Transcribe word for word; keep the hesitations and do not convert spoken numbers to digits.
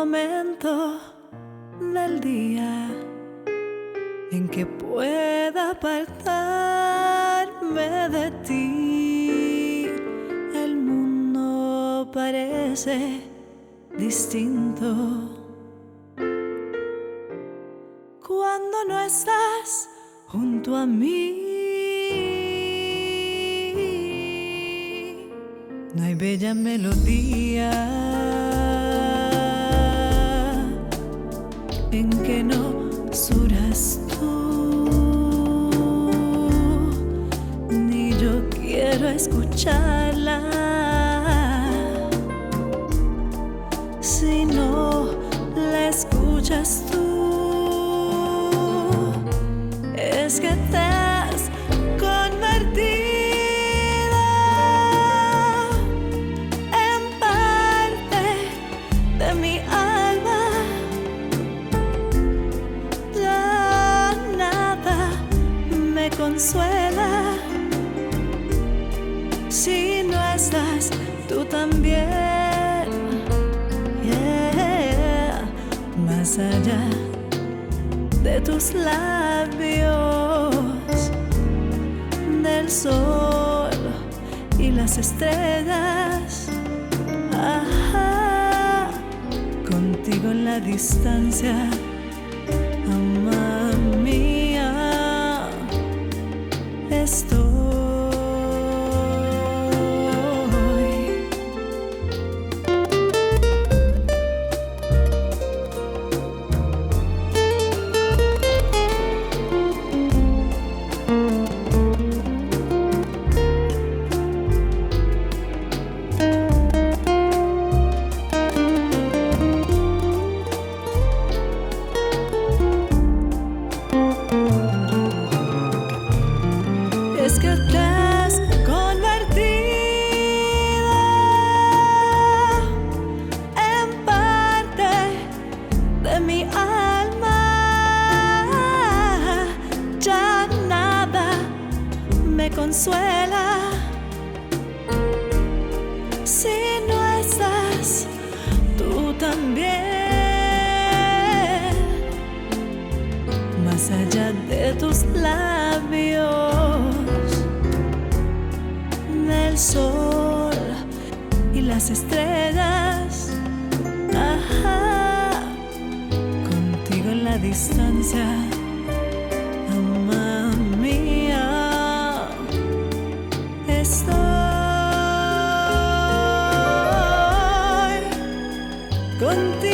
momento del día en que pueda apartarme de ti. El mundo parece distinto cuando no estás junto a mí. No hay bella melodía en que no suras tú, ni yo quiero escucharla si no la escuchas tú. Es que te has convertido en parte de mi alma. Ya nada me consuela si no estás tú también. Yeah. Más allá de tus labios, del sol y las estrellas, ajá, contigo en la distancia, ama mía, estoy. Es que te has convertido en parte de mi alma. Ya nada me consuela si no estás tú también. Más allá de tus labios, del sol y las estrellas, ajá, contigo en la distancia, ama mía, estoy contigo.